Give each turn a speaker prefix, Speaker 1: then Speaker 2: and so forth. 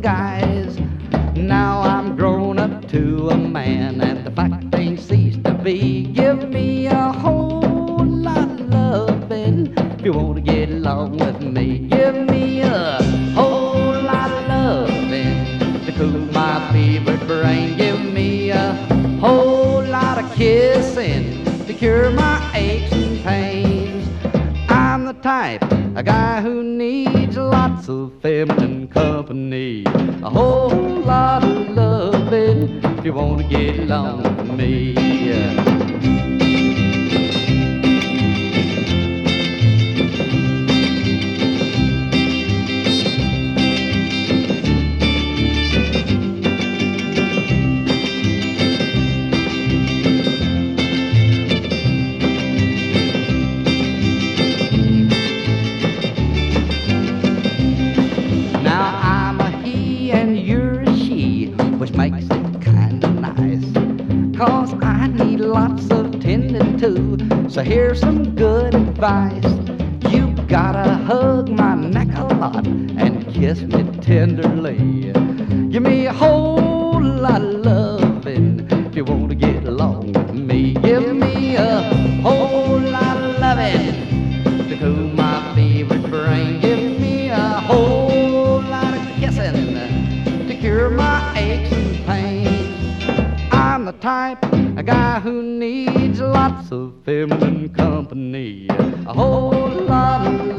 Speaker 1: guys. Now I'm grown up to a man, and the fact ain't ceased to be. Give me a whole lot of loving if you want to get along with me. Give me a whole lot of loving to cool my fevered brain. Give me a whole lot of kissing to cure my aches and pains. I'm the type, a guy who needs lots of feminine company. A whole lot of loving if you want to get along with me. Now I'm a he and you're a she, which makes it kinda nice, 'cause I need lots of tending to. So here's some good advice. You gotta hug my neck a lot and kiss me tenderly. Give me a whole lot of loving if you want to get along with me. Give me a whole lot of loving to cool my fevered brain. Give me a whole lot of kissing to cure my aches and pains. I'm the type, a guy who needs lots of feminine company. A whole lot of